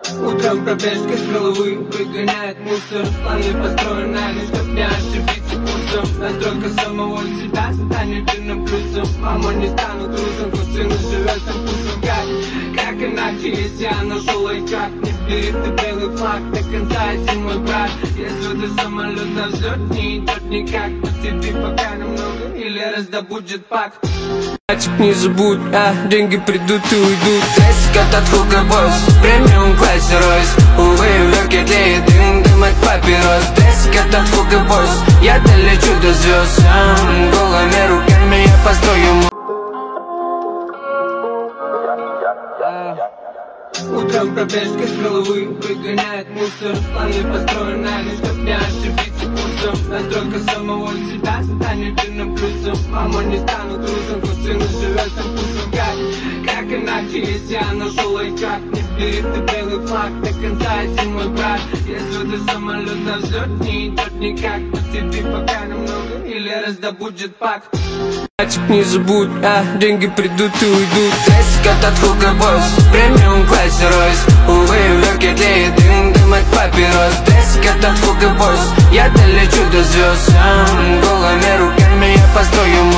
Утром пробежка с головы выгоняет мусор. Планы построены, чтоб не ошибиться курсом. Настройка самого себя станет верным плюсом. Мама, не стану трусом, пусть сын живет со вкусом. Как иначе, если я нашел лайфхак? Не бери ты белый флаг, до конца один мой брат. Если ты самолет на взлет не идет никак, потерпи пока немного, или раздобудет пак. Не забудь, деньги придут и уйдут. Классика от Hugo Boss, премиум классе Ройс. Увы, в легких тлеет дым, дымок папирос. Классика от Hugo Boss, я долечу до звезд. Голыми руками я построю. Утром пробежка с головы выгоняет мусор. Планы построены, чтоб не ошибиться курсом. Настройка самого себя станет верным плюсом. Мама, не стану трусом, пусть сын живет со вкусом. Как иначе, если я нашел лайфхак? Не бери ты белый флаг, до конца один мой брат. Если ты самолет на взлет не идет никак, потерпи пока немного, или раздобудет пак. Не забудь, деньги придут и уйдут. Классика от Hugo Boss, премиум классе Ройс. Увы, в легких тлеет дым, дымок папирос. Классика от Hugo Boss, я долечу до звезд. Голыми руками я построю.